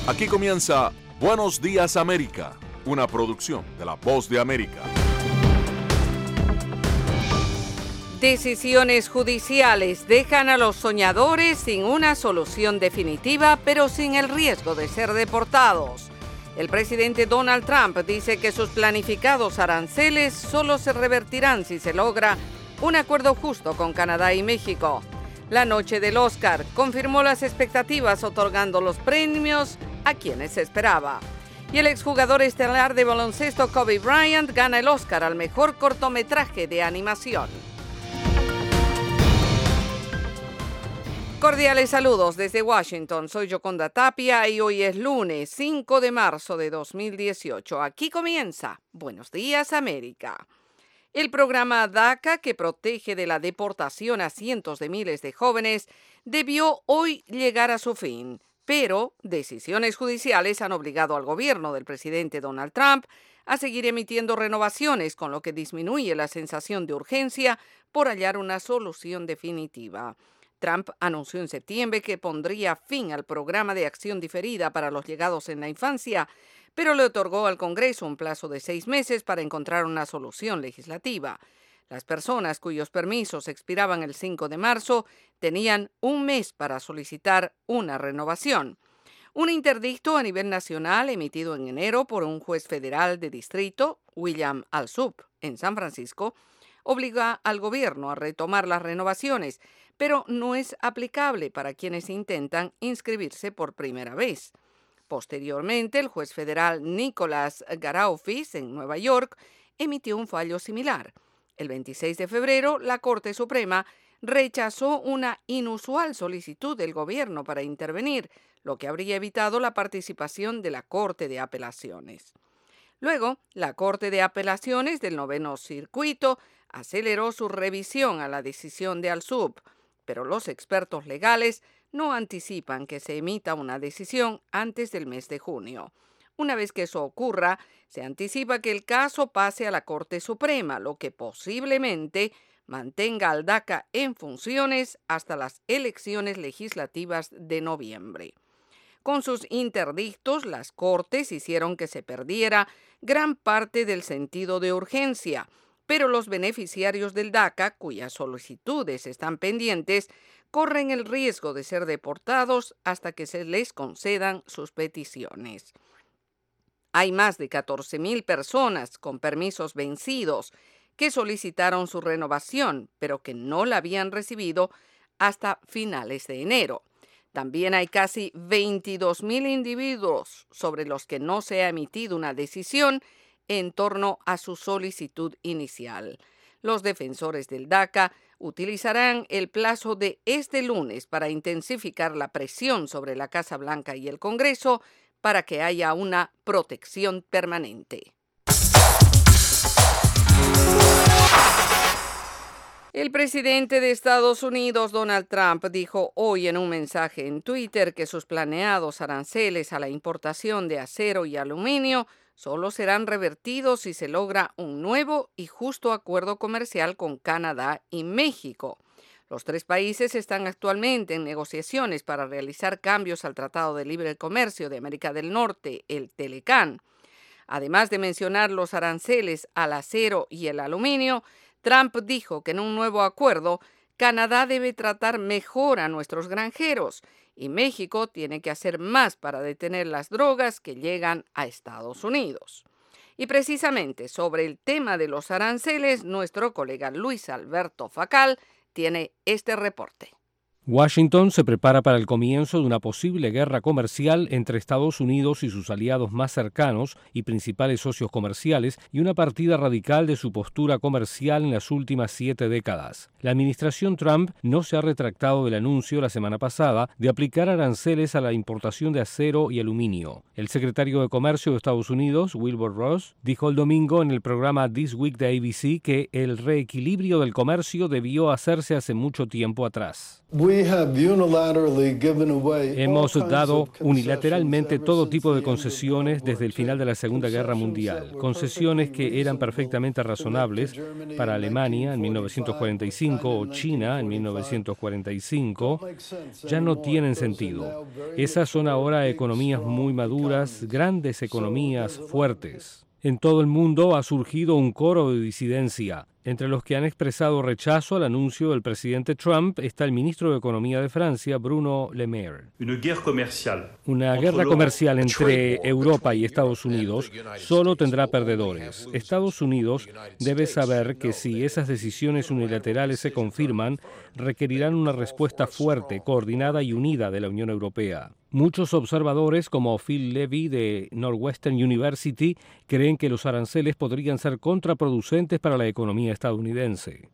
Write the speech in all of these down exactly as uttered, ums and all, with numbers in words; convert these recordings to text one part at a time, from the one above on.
Aquí comienza Buenos Días América, una producción de La Voz de América. Decisiones judiciales dejan a los soñadores sin una solución definitiva, pero sin el riesgo de ser deportados. El presidente Donald Trump dice que sus planificados aranceles solo se revertirán si se logra un acuerdo justo con Canadá y México. La noche del Oscar confirmó las expectativas otorgando los premios a quienes se esperaba. Y el exjugador estelar de baloncesto Kobe Bryant gana el Oscar al mejor cortometraje de animación. Cordiales saludos desde Washington, soy Yoconda Tapia y hoy es lunes cinco de marzo de dos mil dieciocho. Aquí comienza Buenos Días América. El programa DACA, que protege de la deportación a cientos de miles de jóvenes, debió hoy llegar a su fin, pero decisiones judiciales han obligado al gobierno del presidente Donald Trump a seguir emitiendo renovaciones, con lo que disminuye la sensación de urgencia por hallar una solución definitiva. Trump anunció en septiembre que pondría fin al programa de acción diferida para los llegados en la infancia, pero le otorgó al Congreso un plazo de seis meses para encontrar una solución legislativa. Las personas cuyos permisos expiraban el cinco de marzo tenían un mes para solicitar una renovación. Un interdicto a nivel nacional emitido en enero por un juez federal de distrito, William Alsup, en San Francisco, obliga al gobierno a retomar las renovaciones, pero no es aplicable para quienes intentan inscribirse por primera vez. Posteriormente, el juez federal Nicholas Garaufis, en Nueva York, emitió un fallo similar. El veintiséis de febrero, la Corte Suprema rechazó una inusual solicitud del gobierno para intervenir, lo que habría evitado la participación de la Corte de Apelaciones. Luego, la Corte de Apelaciones del Noveno Circuito aceleró su revisión a la decisión de Alsup, pero los expertos legales no anticipan que se emita una decisión antes del mes de junio. Una vez que eso ocurra, se anticipa que el caso pase a la Corte Suprema, lo que posiblemente mantenga al DACA en funciones hasta las elecciones legislativas de noviembre. Con sus interdictos, las Cortes hicieron que se perdiera gran parte del sentido de urgencia, pero los beneficiarios del DACA, cuyas solicitudes están pendientes, corren el riesgo de ser deportados hasta que se les concedan sus peticiones. Hay más de catorce mil personas con permisos vencidos que solicitaron su renovación, pero que no la habían recibido hasta finales de enero. También hay casi veintidós mil individuos sobre los que no se ha emitido una decisión en torno a su solicitud inicial. Los defensores del DACA utilizarán el plazo de este lunes para intensificar la presión sobre la Casa Blanca y el Congreso para que haya una protección permanente. El presidente de Estados Unidos, Donald Trump, dijo hoy en un mensaje en Twitter que sus planeados aranceles a la importación de acero y aluminio solo serán revertidos si se logra un nuevo y justo acuerdo comercial con Canadá y México. Los tres países están actualmente en negociaciones para realizar cambios al Tratado de Libre Comercio de América del Norte, el TELECAN. Además de mencionar los aranceles al acero y el aluminio, Trump dijo que en un nuevo acuerdo, Canadá debe tratar mejor a nuestros granjeros y México tiene que hacer más para detener las drogas que llegan a Estados Unidos. Y precisamente sobre el tema de los aranceles, nuestro colega Luis Alberto Facal tiene este reporte. Washington se prepara para el comienzo de una posible guerra comercial entre Estados Unidos y sus aliados más cercanos y principales socios comerciales y una partida radical de su postura comercial en las últimas siete décadas. La administración Trump no se ha retractado del anuncio la semana pasada de aplicar aranceles a la importación de acero y aluminio. El secretario de Comercio de Estados Unidos, Wilbur Ross, dijo el domingo en el programa This Week de A B C que el reequilibrio del comercio debió hacerse hace mucho tiempo atrás. We Hemos dado unilateralmente todo tipo de concesiones desde el final de la Segunda Guerra Mundial, concesiones que eran perfectamente razonables para Alemania en mil novecientos cuarenta y cinco o China en mil novecientos cuarenta y cinco, ya no tienen sentido. Esas son ahora economías muy maduras, grandes economías fuertes. En todo el mundo ha surgido un coro de disidencia. Entre los que han expresado rechazo al anuncio del presidente Trump está el ministro de Economía de Francia, Bruno Le Maire. Una guerra comercial entre Europa y Estados Unidos solo tendrá perdedores. Estados Unidos debe saber que si esas decisiones unilaterales se confirman, requerirán una respuesta fuerte, coordinada y unida de la Unión Europea. Muchos observadores, como Phil Levy de Northwestern University, creen que los aranceles podrían ser contraproducentes para la economía estadounidense.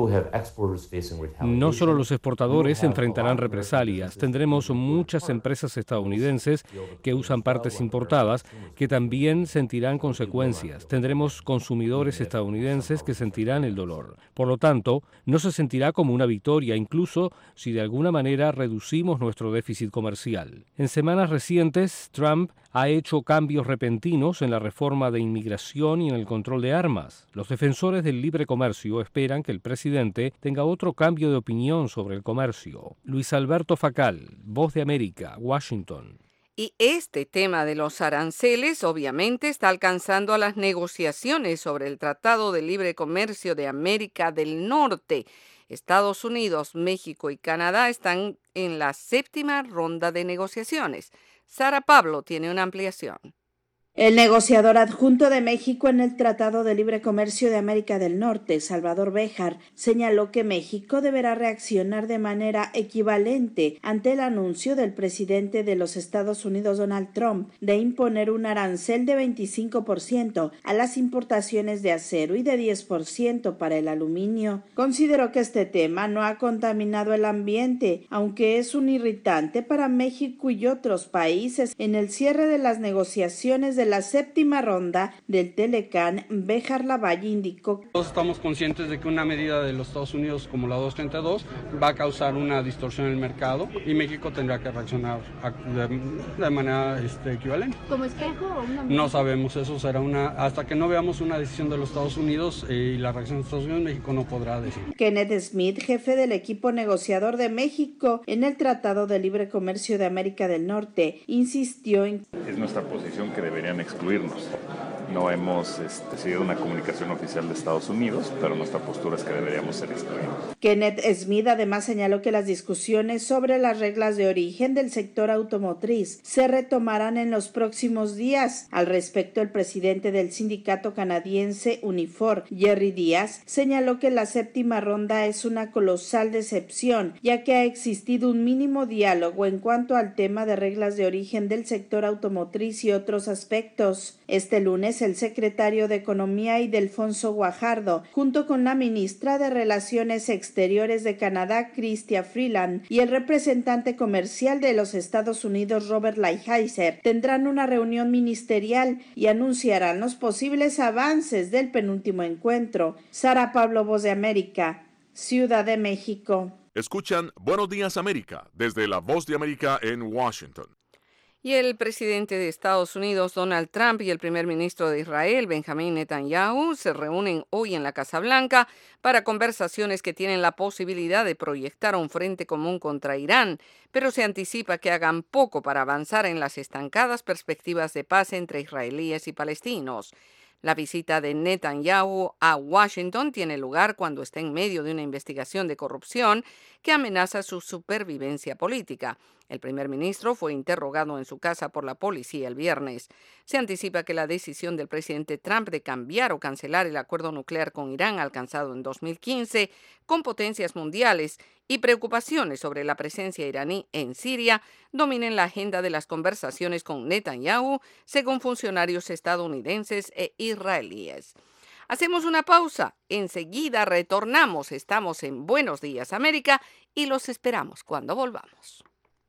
No solo los exportadores enfrentarán represalias, tendremos muchas empresas estadounidenses que usan partes importadas que también sentirán consecuencias. Tendremos consumidores estadounidenses que sentirán el dolor. Por lo tanto, no se sentirá como una victoria, incluso si de alguna manera reducimos nuestro déficit comercial. En semanas recientes, Trump ha hecho cambios repentinos en la reforma de inmigración y en el control de armas. Los defensores del libre comercio esperan que el presidente tenga otro cambio de opinión sobre el comercio. Luis Alberto Facal, Voz de América, Washington. Y este tema de los aranceles obviamente está alcanzando a las negociaciones sobre el Tratado de Libre Comercio de América del Norte. Estados Unidos, México y Canadá están en la séptima ronda de negociaciones. Sara Pablo tiene una ampliación. El negociador adjunto de México en el Tratado de Libre Comercio de América del Norte, Salvador Béjar, señaló que México deberá reaccionar de manera equivalente ante el anuncio del presidente de los Estados Unidos, Donald Trump, de imponer un arancel de veinticinco por ciento a las importaciones de acero y de diez por ciento para el aluminio. Consideró que este tema no ha contaminado el ambiente, aunque es un irritante para México y otros países. En el cierre de las negociaciones de la séptima ronda del Telecán, Béjar Lavalle indicó: Todos estamos conscientes de que una medida de los Estados Unidos como la doscientos treinta y dos va a causar una distorsión en el mercado y México tendrá que reaccionar de, de manera este, equivalente. ¿Como espejo o una medida? No sabemos, eso será una... Hasta que no veamos una decisión de los Estados Unidos eh, y la reacción de Estados Unidos, México no podrá decir. Kenneth Smith, jefe del equipo negociador de México en el Tratado de Libre Comercio de América del Norte, insistió en... Es nuestra posición que deberían excluirnos. No hemos este, seguido una comunicación oficial de Estados Unidos, pero nuestra postura es que deberíamos ser excluidos. Kenneth Smith además señaló que las discusiones sobre las reglas de origen del sector automotriz se retomarán en los próximos días. Al respecto, el presidente del sindicato canadiense Unifor, Jerry Díaz, señaló que la séptima ronda es una colosal decepción, ya que ha existido un mínimo diálogo en cuanto al tema de reglas de origen del sector automotriz y otros aspectos. Este lunes, el secretario de Economía Ildefonso Guajardo, junto con la ministra de Relaciones Exteriores de Canadá, Chrystia Freeland, y el representante comercial de los Estados Unidos, Robert Lighthizer, tendrán una reunión ministerial y anunciarán los posibles avances del penúltimo encuentro. Sara Pablo, Voz de América, Ciudad de México. Escuchan Buenos Días América desde la Voz de América en Washington. Y el presidente de Estados Unidos, Donald Trump, y el primer ministro de Israel, Benjamín Netanyahu, se reúnen hoy en la Casa Blanca para conversaciones que tienen la posibilidad de proyectar un frente común contra Irán, pero se anticipa que hagan poco para avanzar en las estancadas perspectivas de paz entre israelíes y palestinos. La visita de Netanyahu a Washington tiene lugar cuando está en medio de una investigación de corrupción que amenaza su supervivencia política. El primer ministro fue interrogado en su casa por la policía el viernes. Se anticipa que la decisión del presidente Trump de cambiar o cancelar el acuerdo nuclear con Irán alcanzado en dos mil quince con potencias mundiales y preocupaciones sobre la presencia iraní en Siria dominen la agenda de las conversaciones con Netanyahu, según funcionarios estadounidenses e israelíes. Hacemos una pausa. Enseguida retornamos. Estamos en Buenos Días América y los esperamos cuando volvamos.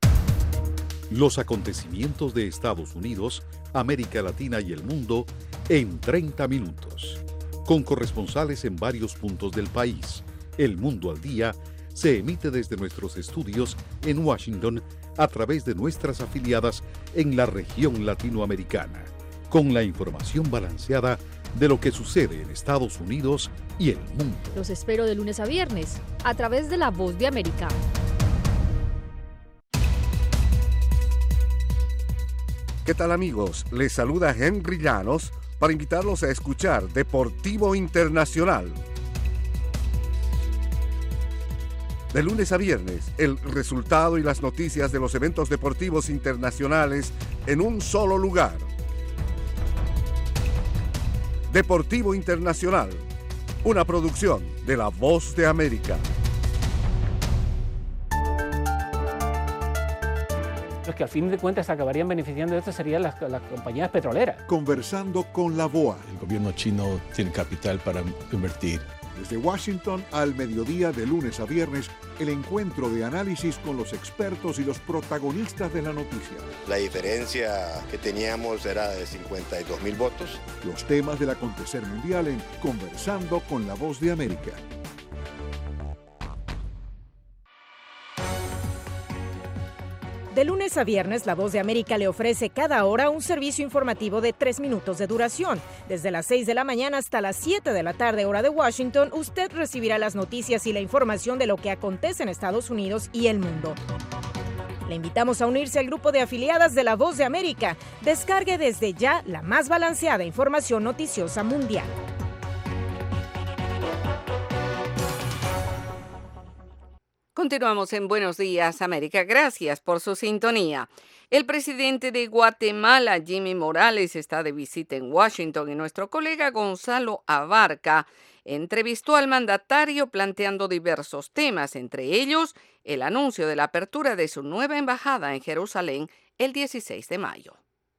Los acontecimientos de Estados Unidos, América Latina y el mundo en treinta minutos. Con corresponsales en varios puntos del país. El Mundo al Día se emite desde nuestros estudios en Washington a través de nuestras afiliadas en la región latinoamericana, con la información balanceada de lo que sucede en Estados Unidos y el mundo. Los espero de lunes a viernes a través de La Voz de América. ¿Qué tal, amigos? Les saluda Henry Llanos para invitarlos a escuchar Deportivo Internacional. De lunes a viernes, el resultado y las noticias de los eventos deportivos internacionales en un solo lugar. Deportivo Internacional, una producción de La Voz de América. Los que al fin de cuentas acabarían beneficiando de esto serían las, las compañías petroleras. Conversando con la B O A. El gobierno chino tiene capital para invertir. Desde Washington al mediodía de lunes a viernes, el encuentro de análisis con los expertos y los protagonistas de la noticia. La diferencia que teníamos era de cincuenta y dos mil votos. Los temas del acontecer mundial en Conversando con la Voz de América. De lunes a viernes, La Voz de América le ofrece cada hora un servicio informativo de tres minutos de duración. Desde las seis de la mañana hasta las siete de la tarde, hora de Washington, usted recibirá las noticias y la información de lo que acontece en Estados Unidos y el mundo. Le invitamos a unirse al grupo de afiliadas de La Voz de América. Descargue desde ya la más balanceada información noticiosa mundial. Continuamos en Buenos Días, América. Gracias por su sintonía. El presidente de Guatemala, Jimmy Morales, está de visita en Washington y nuestro colega Gonzalo Abarca entrevistó al mandatario planteando diversos temas, entre ellos el anuncio de la apertura de su nueva embajada en Jerusalén el dieciséis de mayo.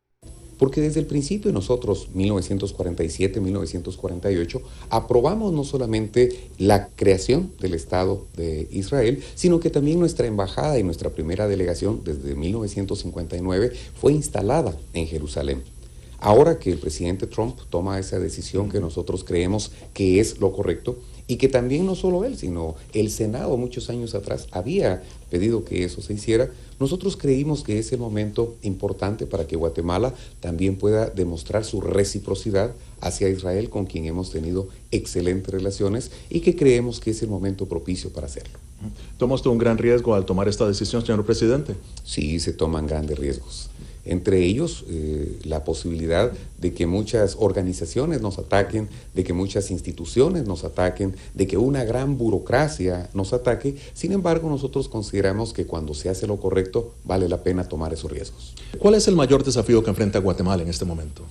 Porque desde el principio nosotros, mil novecientos cuarenta y siete, mil novecientos cuarenta y ocho, aprobamos no solamente la creación del Estado de Israel, sino que también nuestra embajada y nuestra primera delegación desde mil novecientos cincuenta y nueve fue instalada en Jerusalén. Ahora que el presidente Trump toma esa decisión que nosotros creemos que es lo correcto, y que también no solo él, sino el Senado muchos años atrás había pedido que eso se hiciera, nosotros creímos que es el momento importante para que Guatemala también pueda demostrar su reciprocidad hacia Israel, con quien hemos tenido excelentes relaciones y que creemos que es el momento propicio para hacerlo. ¿Toma usted un gran riesgo al tomar esta decisión, señor presidente? Sí, se toman grandes riesgos. Entre ellos, eh, la posibilidad de que muchas organizaciones nos ataquen, de que muchas instituciones nos ataquen, de que una gran burocracia nos ataque. Sin embargo, nosotros consideramos que cuando se hace lo correcto, vale la pena tomar esos riesgos. ¿Cuál es el mayor desafío que enfrenta Guatemala en este momento?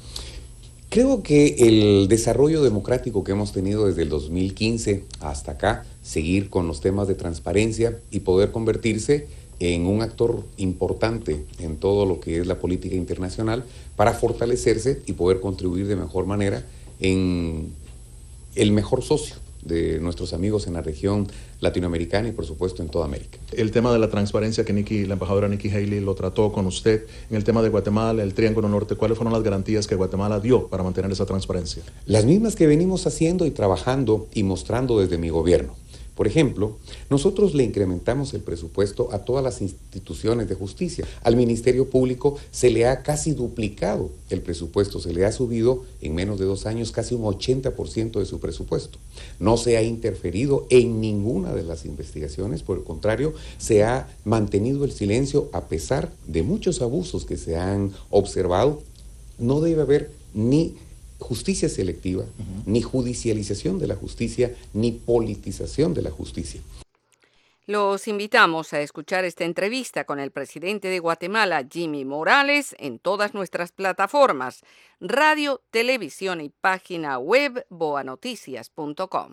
Creo que el desarrollo democrático que hemos tenido desde el dos mil quince hasta acá, seguir con los temas de transparencia y poder convertirse en un actor importante en todo lo que es la política internacional para fortalecerse y poder contribuir de mejor manera en el mejor socio de nuestros amigos en la región latinoamericana y por supuesto en toda América. El tema de la transparencia que Nikki, la embajadora Nikki Haley lo trató con usted, en el tema de Guatemala, el Triángulo Norte, ¿cuáles fueron las garantías que Guatemala dio para mantener esa transparencia? Las mismas que venimos haciendo y trabajando y mostrando desde mi gobierno. Por ejemplo, nosotros le incrementamos el presupuesto a todas las instituciones de justicia. Al Ministerio Público se le ha casi duplicado el presupuesto, se le ha subido en menos de dos años casi un ochenta por ciento de su presupuesto. No se ha interferido en ninguna de las investigaciones, por el contrario, se ha mantenido el silencio a pesar de muchos abusos que se han observado. No debe haber ni justicia selectiva, uh-huh. ni judicialización de la justicia, ni politización de la justicia. Los invitamos a escuchar esta entrevista con el presidente de Guatemala, Jimmy Morales, en todas nuestras plataformas, radio, televisión y página web boa noticias punto com.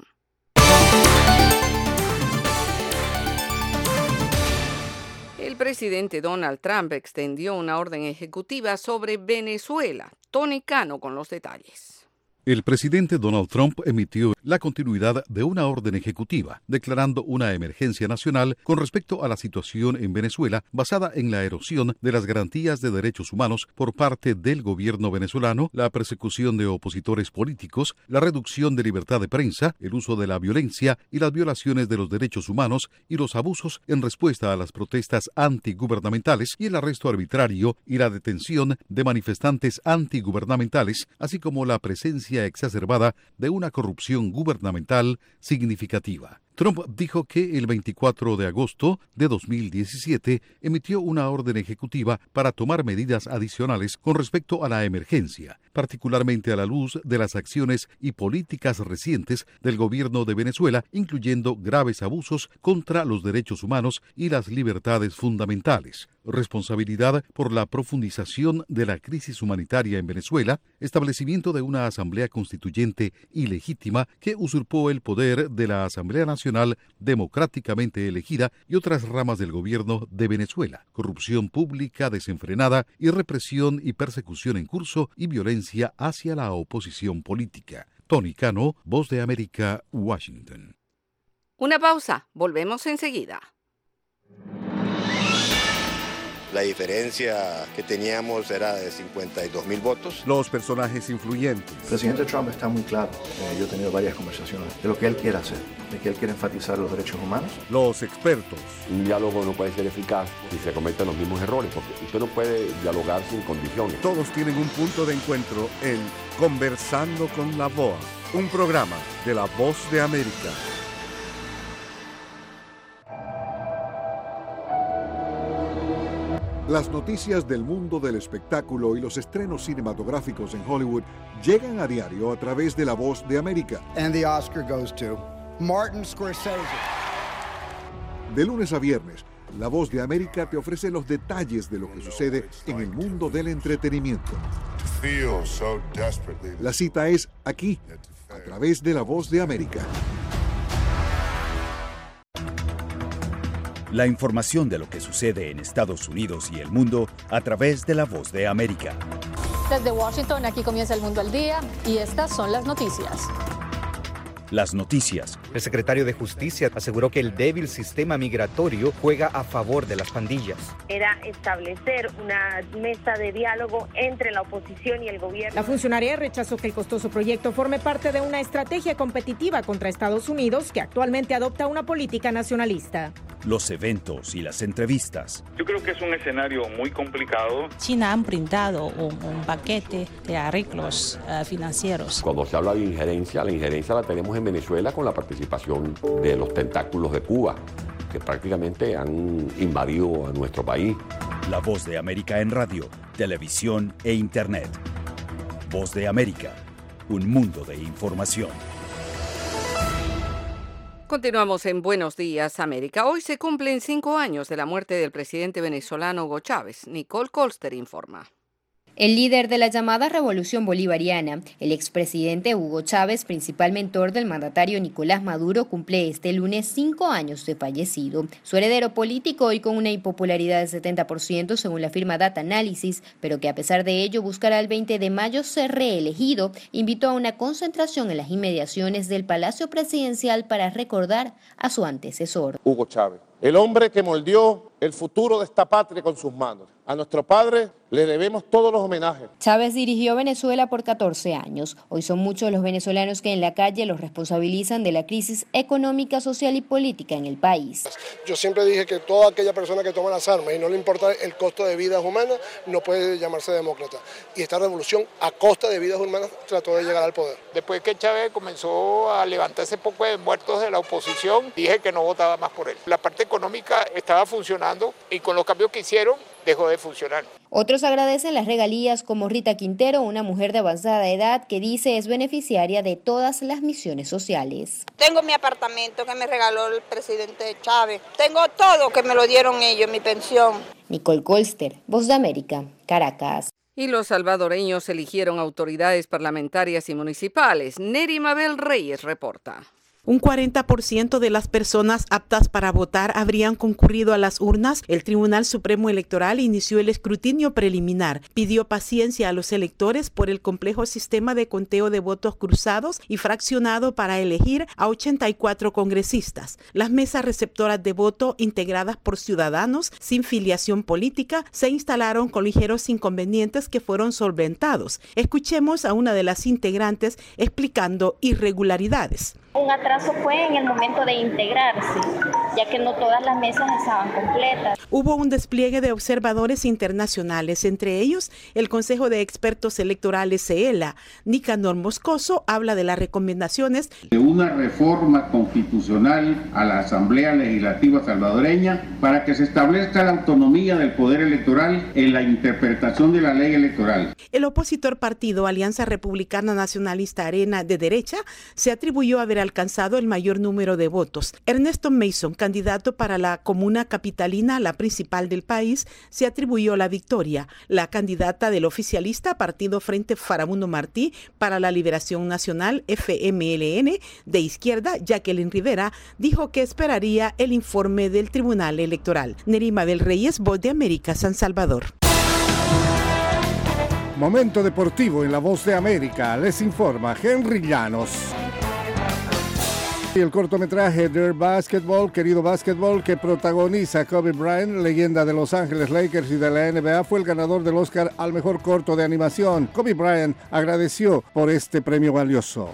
El presidente Donald Trump extendió una orden ejecutiva sobre Venezuela. Tony Cano con los detalles. El presidente Donald Trump emitió la continuidad de una orden ejecutiva, declarando una emergencia nacional con respecto a la situación en Venezuela basada en la erosión de las garantías de derechos humanos por parte del gobierno venezolano, la persecución de opositores políticos, la reducción de libertad de prensa, el uso de la violencia y las violaciones de los derechos humanos y los abusos en respuesta a las protestas antigubernamentales y el arresto arbitrario y la detención de manifestantes antigubernamentales, así como la presencia exacerbada de una corrupción gubernamental significativa. Trump dijo que el veinticuatro de agosto de dos mil diecisiete emitió una orden ejecutiva para tomar medidas adicionales con respecto a la emergencia, particularmente a la luz de las acciones y políticas recientes del gobierno de Venezuela, incluyendo graves abusos contra los derechos humanos y las libertades fundamentales, responsabilidad por la profundización de la crisis humanitaria en Venezuela, establecimiento de una asamblea constituyente ilegítima que usurpó el poder de la Asamblea Nacional democráticamente elegida y otras ramas del gobierno de Venezuela, corrupción pública desenfrenada y represión y persecución en curso y violencia hacia la oposición política. Tony Cano, Voz de América, Washington. Una pausa, volvemos enseguida. La diferencia que teníamos era de cincuenta y dos mil votos. Los personajes influyentes. El presidente Trump está muy claro, eh, yo he tenido varias conversaciones, de lo que él quiere hacer, de que él quiere enfatizar los derechos humanos. Los expertos. Un diálogo no puede ser eficaz si se cometen los mismos errores, porque usted no puede dialogar sin condiciones. Todos tienen un punto de encuentro en Conversando con la V O A, un programa de La Voz de América. Las noticias del mundo del espectáculo y los estrenos cinematográficos en Hollywood llegan a diario a través de La Voz de América. And the Oscar goes to Martin Scorsese. De lunes a viernes, La Voz de América te ofrece los detalles de lo que sucede en el mundo del entretenimiento. La cita es aquí, a través de La Voz de América. La información de lo que sucede en Estados Unidos y el mundo a través de La Voz de América. Desde Washington, aquí comienza El Mundo al Día y estas son las noticias. Las noticias. El secretario de Justicia aseguró que el débil sistema migratorio juega a favor de las pandillas. Era establecer una mesa de diálogo entre la oposición y el gobierno. La funcionaria rechazó que el costoso proyecto forme parte de una estrategia competitiva contra Estados Unidos, que actualmente adopta una política nacionalista. Los eventos y las entrevistas. Yo creo que es un escenario muy complicado. China han brindado un, un paquete de arreglos uh, financieros. Cuando se habla de injerencia, la injerencia la tenemos en Venezuela con la participación de los tentáculos de Cuba, que prácticamente han invadido a nuestro país. La Voz de América en radio, televisión e internet. Voz de América, un mundo de información. Continuamos en Buenos Días, América. Hoy se cumplen cinco años de la muerte del presidente venezolano Hugo Chávez. Nicole Colster informa. El líder de la llamada Revolución Bolivariana, el expresidente Hugo Chávez, principal mentor del mandatario Nicolás Maduro, cumple este lunes cinco años de fallecido. Su heredero político, hoy con una impopularidad del setenta por ciento según la firma Data Analysis, pero que a pesar de ello buscará el veinte de mayo ser reelegido, invitó a una concentración en las inmediaciones del Palacio Presidencial para recordar a su antecesor. Hugo Chávez, el hombre que moldeó el futuro de esta patria con sus manos. A nuestro padre le debemos todos los homenajes. Chávez dirigió Venezuela por catorce años. Hoy son muchos los venezolanos que en la calle los responsabilizan de la crisis económica, social y política en el país. Yo siempre dije que toda aquella persona que toma las armas y no le importa el costo de vidas humanas no puede llamarse demócrata. Y esta revolución, a costa de vidas humanas, trató de llegar al poder. Después que Chávez comenzó a levantarse poco de muertos de la oposición, dije que no votaba más por él. La parte económica estaba funcionando y con los cambios que hicieron, dejó de funcionar. Otros agradecen las regalías, como Rita Quintero, una mujer de avanzada edad que dice es beneficiaria de todas las misiones sociales. Tengo mi apartamento que me regaló el presidente Chávez. Tengo todo que me lo dieron ellos, mi pensión. Nicole Colster, Voz de América, Caracas. Y los salvadoreños eligieron autoridades parlamentarias y municipales. Neri Mabel Reyes reporta. Un cuarenta por ciento de las personas aptas para votar habrían concurrido a las urnas. El Tribunal Supremo Electoral inició el escrutinio preliminar. Pidió paciencia a los electores por el complejo sistema de conteo de votos cruzados y fraccionado para elegir a ochenta y cuatro congresistas. Las mesas receptoras de voto, integradas por ciudadanos sin filiación política, se instalaron con ligeros inconvenientes que fueron solventados. Escuchemos a una de las integrantes explicando irregularidades. Un atraso fue en el momento de integrarse, ya que no todas las mesas estaban completas. Hubo un despliegue de observadores internacionales, entre ellos el Consejo de Expertos Electorales CELA. Nicanor Moscoso habla de las recomendaciones de una reforma constitucional a la Asamblea Legislativa salvadoreña para que se establezca la autonomía del poder electoral en la interpretación de la ley electoral. El opositor partido Alianza Republicana Nacionalista Arena de Derecha se atribuyó a haber alcanzado el mayor número de votos. Ernesto Mason, candidato para la comuna capitalina, la principal del país, se atribuyó la victoria. La candidata del oficialista Partido Frente Farabundo Martí para la Liberación Nacional, F M L N, de izquierda, Jacqueline Rivera, dijo que esperaría el informe del Tribunal Electoral. Nerima del Reyes, Voz de América, San Salvador. Momento deportivo en La Voz de América. Les informa Henry Llanos. Y el cortometraje Dirt Basketball, querido basketball, que protagoniza Kobe Bryant, leyenda de Los Ángeles Lakers y de la N B A, fue el ganador del Oscar al mejor corto de animación. Kobe Bryant agradeció por este premio valioso.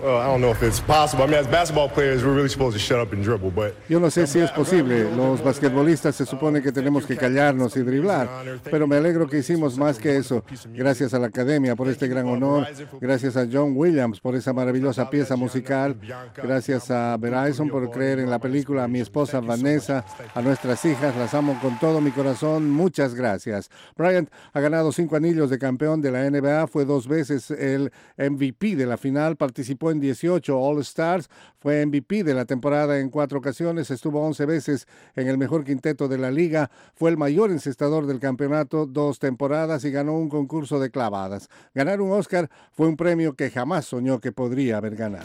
Yo no sé si es posible. Los basquetbolistas se supone que tenemos que callarnos y driblar, pero me alegro que hicimos más que eso. Gracias a la Academia por este gran honor, gracias a John Williams por esa maravillosa pieza musical, gracias a Verizon por creer en la película, a mi esposa Vanessa, a nuestras hijas, las amo con todo mi corazón, muchas gracias. Bryant ha ganado cinco anillos de campeón de la N B A, fue dos veces el M V P de la final, participó en dieciocho All-Stars, fue M V P de la temporada en cuatro ocasiones, estuvo once veces en el mejor quinteto de la liga, fue el mayor encestador del campeonato dos temporadas y ganó un concurso de clavadas. Ganar un Oscar fue un premio que jamás soñó que podría haber ganado.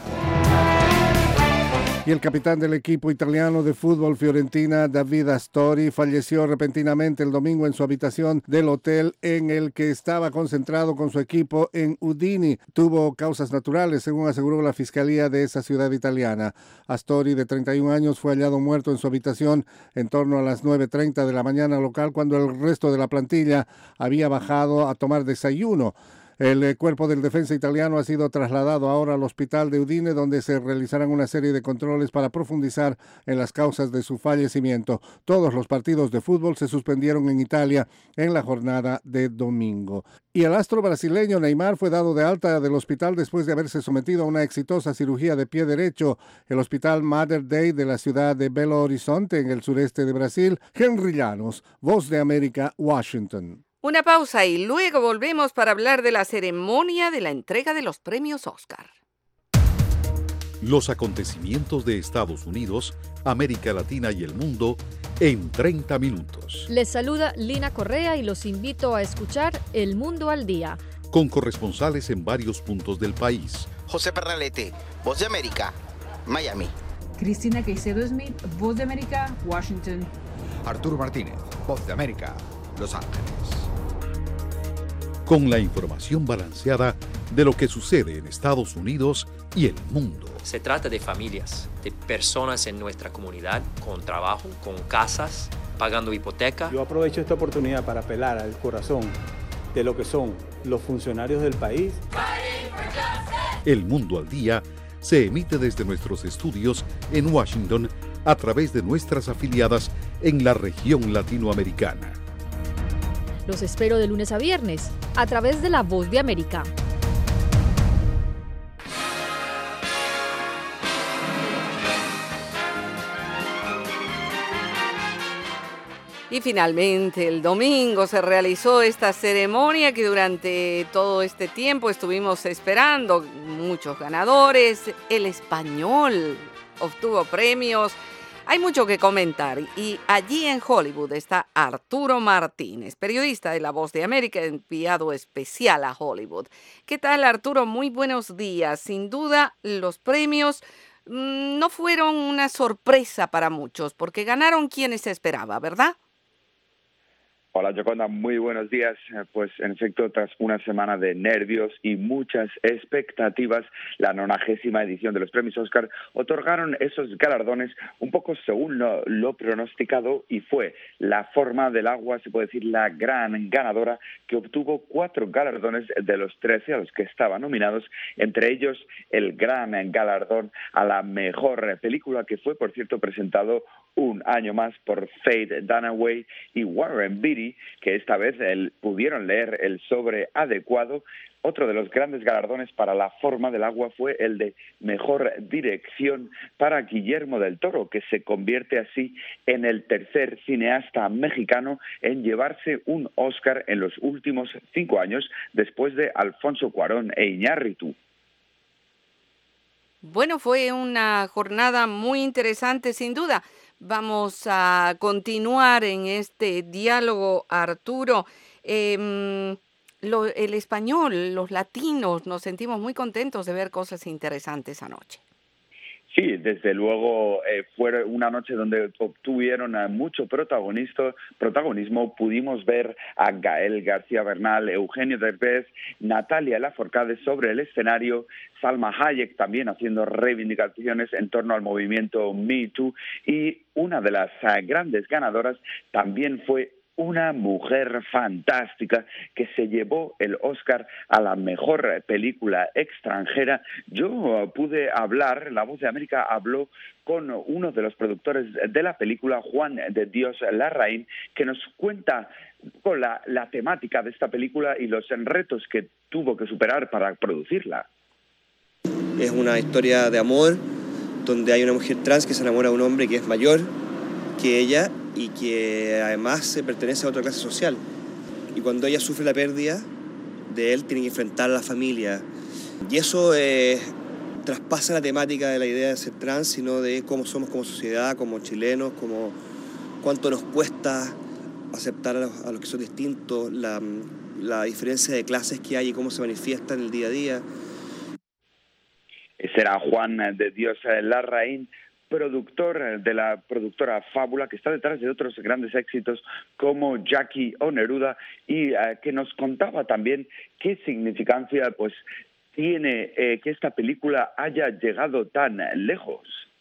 Y el capitán del equipo italiano de fútbol Fiorentina, David Astori, falleció repentinamente el domingo en su habitación del hotel en el que estaba concentrado con su equipo en Udine. Tuvo causas naturales, según aseguró la fiscalía de esa ciudad italiana. Astori, de treinta y un años, fue hallado muerto en su habitación en torno a las nueve treinta de la mañana local, cuando el resto de la plantilla había bajado a tomar desayuno. El cuerpo del defensa italiano ha sido trasladado ahora al hospital de Udine, donde se realizarán una serie de controles para profundizar en las causas de su fallecimiento. Todos los partidos de fútbol se suspendieron en Italia en la jornada de domingo. Y el astro brasileño Neymar fue dado de alta del hospital después de haberse sometido a una exitosa cirugía de pie derecho. El hospital Mater Dei de la ciudad de Belo Horizonte, en el sureste de Brasil. Henry Llanos, Voz de América, Washington. Una pausa y luego volvemos para hablar de la ceremonia de la entrega de los premios Oscar. Los acontecimientos de Estados Unidos, América Latina y el mundo en treinta minutos. Les saluda Lina Correa y los invito a escuchar El Mundo al Día. Con corresponsales en varios puntos del país. José Pernalete, Voz de América, Miami. Cristina Caicedo Smith, Voz de América, Washington. Arturo Martínez, Voz de América, Los Ángeles. Con la información balanceada de lo que sucede en Estados Unidos y el mundo. Se trata de familias, de personas en nuestra comunidad, con trabajo, con casas, pagando hipoteca. Yo aprovecho esta oportunidad para apelar al corazón de lo que son los funcionarios del país. El Mundo al Día se emite desde nuestros estudios en Washington a través de nuestras afiliadas en la región latinoamericana. Los espero de lunes a viernes a través de La Voz de América. Y finalmente el domingo se realizó esta ceremonia que durante todo este tiempo estuvimos esperando. Muchos ganadores, el español obtuvo premios. Hay mucho que comentar y allí en Hollywood está Arturo Martínez, periodista de La Voz de América, enviado especial a Hollywood. ¿Qué tal, Arturo? Muy buenos días. Sin duda, los premios mm, no fueron una sorpresa para muchos, porque ganaron quienes se esperaba, ¿verdad? Hola, Yoconda, muy buenos días. Pues en efecto, tras una semana de nervios y muchas expectativas, la nonagésima edición de los premios Oscar otorgaron esos galardones un poco según lo, lo pronosticado, y fue La forma del agua, se puede decir, la gran ganadora, que obtuvo cuatro galardones de los trece a los que estaban nominados, entre ellos el gran galardón a la mejor película, que fue, por cierto, presentado un año más por Faye Dunaway y Warren Beatty, que esta vez el, pudieron leer el sobre adecuado. Otro de los grandes galardones para La forma del agua fue el de mejor dirección para Guillermo del Toro, que se convierte así en el tercer cineasta mexicano en llevarse un Oscar en los últimos cinco años, después de Alfonso Cuarón e Iñárritu. Bueno, fue una jornada muy interesante, sin duda. Vamos a continuar en este diálogo, Arturo. Eh, lo, el español, los latinos, nos sentimos muy contentos de ver cosas interesantes anoche. Sí, desde luego eh, fue una noche donde obtuvieron a mucho protagonista, protagonismo. Pudimos ver a Gael García Bernal, Eugenio Derbez, Natalia Lafourcade sobre el escenario, Salma Hayek también haciendo reivindicaciones en torno al movimiento Me Too, y una de las uh, grandes ganadoras también fue una mujer fantástica que se llevó el Oscar a la mejor película extranjera. Yo uh, pude hablar, La Voz de América habló con uno de los productores de la película, Juan de Dios Larraín, que nos cuenta con la, la temática de esta película y los retos que tuvo que superar para producirla. Es una historia de amor donde hay una mujer trans que se enamora de un hombre que es mayor que ella y que además se pertenece a otra clase social. Y cuando ella sufre la pérdida de él, tiene que enfrentar a la familia. Y eso eh, traspasa la temática de la idea de ser trans, sino de cómo somos como sociedad, como chilenos, como cuánto nos cuesta aceptar a los, a los que son distintos, la, la diferencia de clases que hay y cómo se manifiesta en el día a día. Ese era Juan de Dios Larraín, productor de la productora Fábula, que está detrás de otros grandes éxitos como Jackie o Neruda, y uh, que nos contaba también qué significancia pues tiene eh, que esta película haya llegado tan lejos.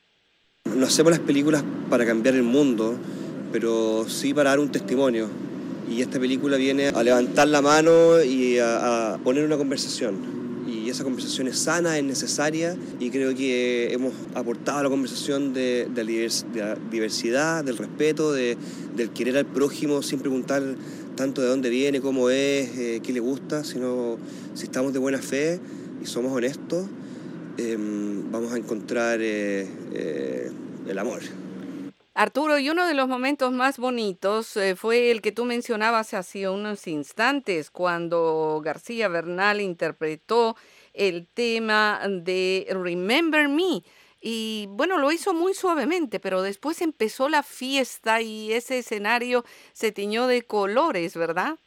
No hacemos las películas para cambiar el mundo, pero sí para dar un testimonio. Y esta película viene a levantar la mano y a, a poner una conversación. Y esa conversación es sana, es necesaria, y creo que hemos aportado a la conversación de, de, de la diversidad, del respeto, de, del querer al prójimo sin preguntar tanto de dónde viene, cómo es, eh, qué le gusta, sino si estamos de buena fe y somos honestos, eh, vamos a encontrar eh, eh, el amor. Arturo, y uno de los momentos más bonitos eh, fue el que tú mencionabas hace unos instantes, cuando García Bernal interpretó el tema de Remember Me. Y bueno, lo hizo muy suavemente, pero después empezó la fiesta y ese escenario se tiñó de colores, ¿verdad?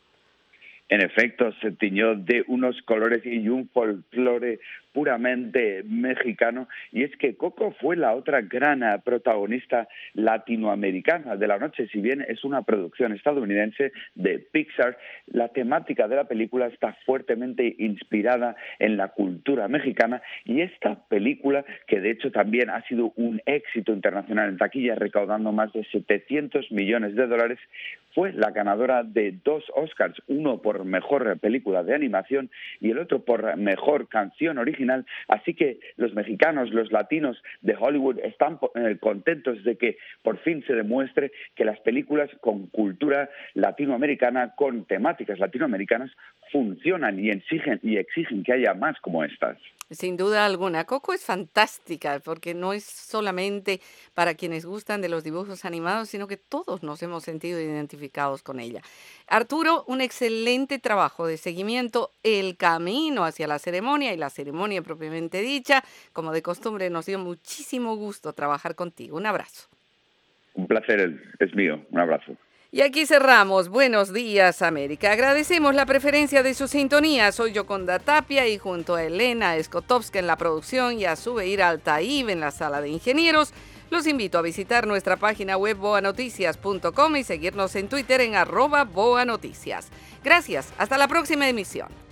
En efecto, se tiñó de unos colores y un folclore puramente mexicano, y es que Coco fue la otra gran protagonista latinoamericana de la noche. Si bien es una producción estadounidense de Pixar, la temática de la película está fuertemente inspirada en la cultura mexicana, y esta película, que de hecho también ha sido un éxito internacional en taquilla, recaudando más de setecientos millones de dólares, fue la ganadora de dos Oscars, uno por mejor película de animación y el otro por mejor canción original. Así que los mexicanos, los latinos de Hollywood están contentos de que por fin se demuestre que las películas con cultura latinoamericana, con temáticas latinoamericanas, funcionan y exigen, y exigen que haya más como estas. Sin duda alguna. Coco es fantástica porque no es solamente para quienes gustan de los dibujos animados, sino que todos nos hemos sentido identificados con ella. Arturo, un excelente trabajo de seguimiento, el camino hacia la ceremonia y la ceremonia propiamente dicha. Como de costumbre, nos dio muchísimo gusto trabajar contigo. Un abrazo. Un placer es mío. Un abrazo. Y aquí cerramos. Buenos días, América. Agradecemos la preferencia de su sintonía. Soy Yoconda Tapia y junto a Elena Skotowska en la producción y a Zubeir Altaib en la sala de ingenieros, los invito a visitar nuestra página web boa noticias punto com y seguirnos en Twitter en arroba boanoticias. Gracias. Hasta la próxima emisión.